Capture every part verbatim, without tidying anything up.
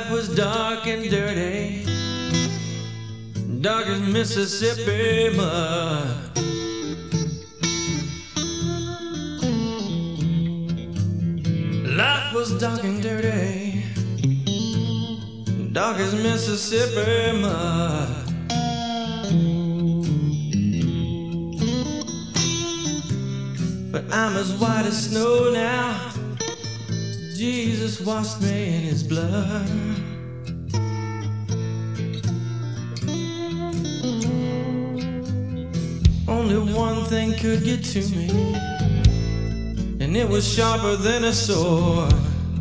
life was dark and dirty, dark as Mississippi mud. Life was dark and dirty, dark as Mississippi mud. But I'm as white as snow now. Jesus washed me in his blood. Only one thing could get to me, and it was sharper than a sword.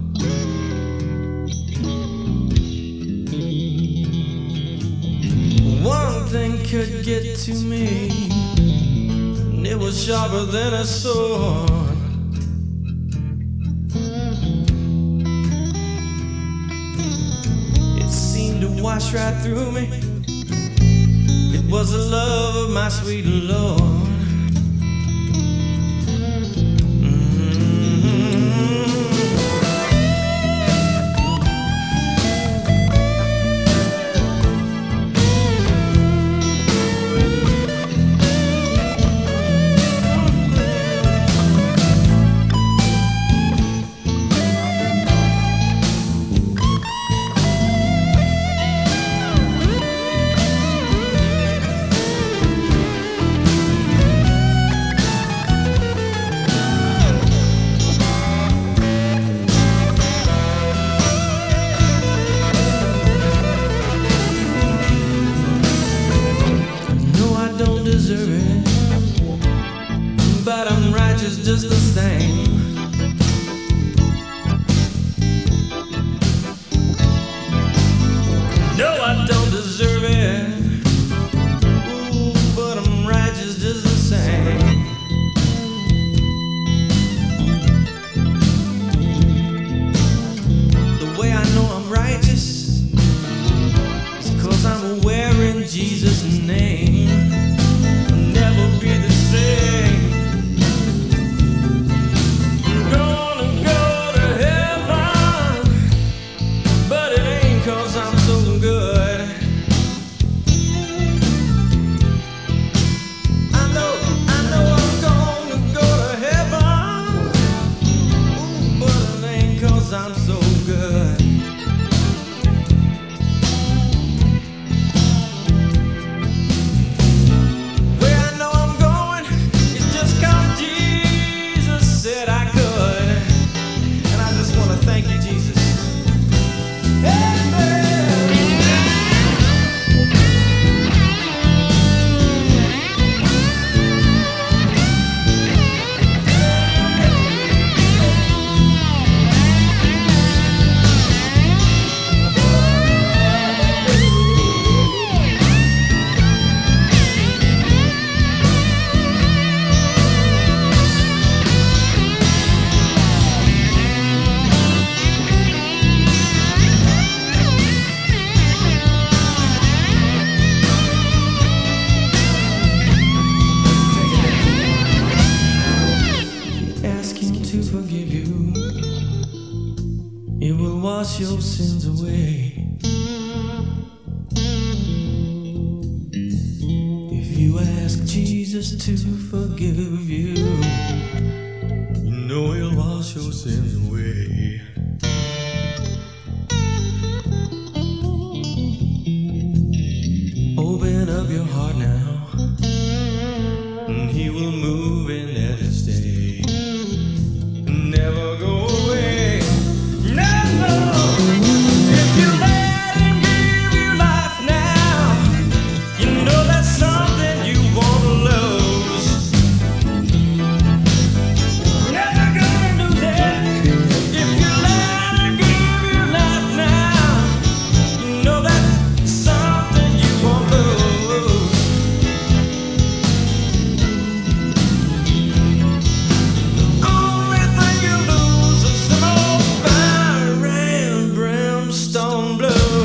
One thing could get to me, and it was sharper than a sword. It seemed to wash right through me. It was the love of my sweet Lord. But I'm righteous just the same. No, I don't deserve it. Ooh, but I'm righteous just the same. The way I know I'm righteous is 'cause I'm wearing Jesus' name. I'll never be the same. I'm so good. Where I know I'm going is just 'cause Jesus said I could. And I just want to thank you, Jesus. To forgive you, it will wash your sins away. If you ask Jesus to forgive you, you know he'll wash your sins away. Open up your heart now, and he will move in there to stay. Never go away, never. If you let him give you life now, you know that's something you won't lose. Never gonna lose it. If you let him give you life now, you know that's something you won't lose. Only thing you lose is some old fire and brimstone blue.